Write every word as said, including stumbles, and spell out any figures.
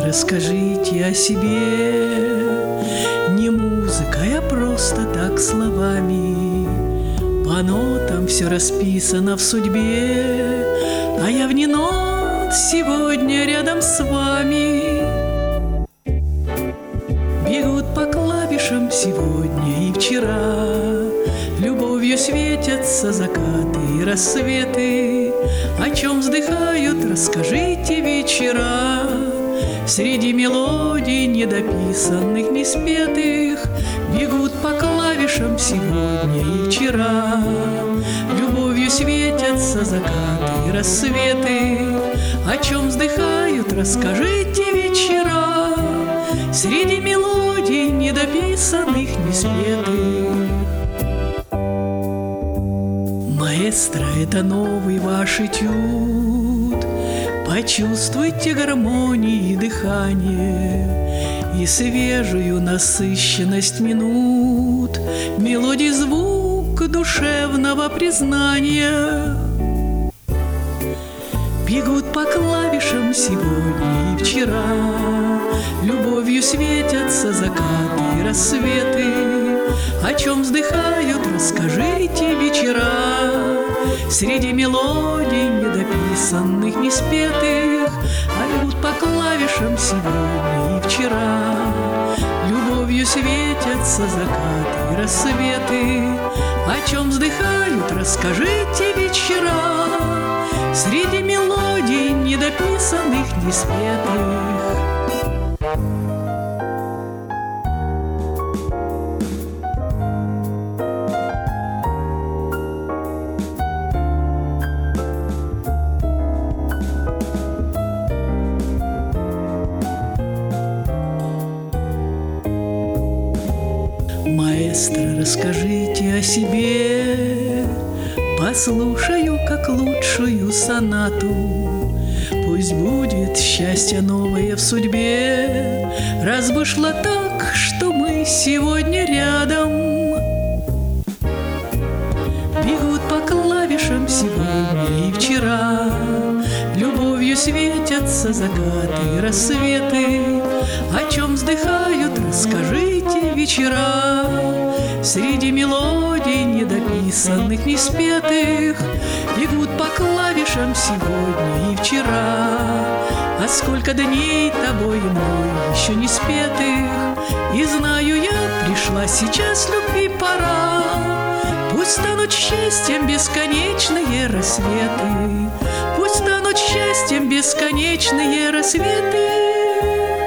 расскажите о себе. Не музыкой, а просто так словами. По нотам все расписано в судьбе, а я вне нот сегодня рядом с вами. Бегут по клавишам сегодня и вчера, любовью светятся закаты и рассветы. О чем вздыхают, расскажите вечера. Среди мелодий недописанных, неспетых бегут по клавишам сегодня и вчера. Любовью светятся закаты и рассветы. О чем вздыхают, расскажите вечера. Среди мелодий недописанных, неспетых. Маэстро, это новый ваш этюд. Почувствуйте гармонии дыхание и свежую насыщенность минут, мелодий звук душевного признания. Бегут по клавишам сегодня и вчера, любовью светятся закаты и рассветы. О чем вздыхают, расскажите вечера. Среди мелодий недописанных, неспетых, а бегут по клавишам сегодня и вчера. Любовью светятся закаты и рассветы. О чем вздыхают, расскажите вечера. Среди мелодий недописанных, неспетых. Маэстро, расскажите о себе. Послушаю, как лучшую сонату. Пусть будет счастье новое в судьбе, раз вышло так, что мы сегодня рядом. Бегут по клавишам сегодня и вчера, любовью светятся закаты и рассветы. О чем вздыхают, расскажите вечера. Среди мелодий недописанных, неспетых бегут по клавишам сегодня и вчера. А сколько дней тобой и мной еще не спетых, и знаю я, пришла сейчас любви пора. Пусть станут счастьем бесконечные рассветы, пусть станут счастьем бесконечные рассветы.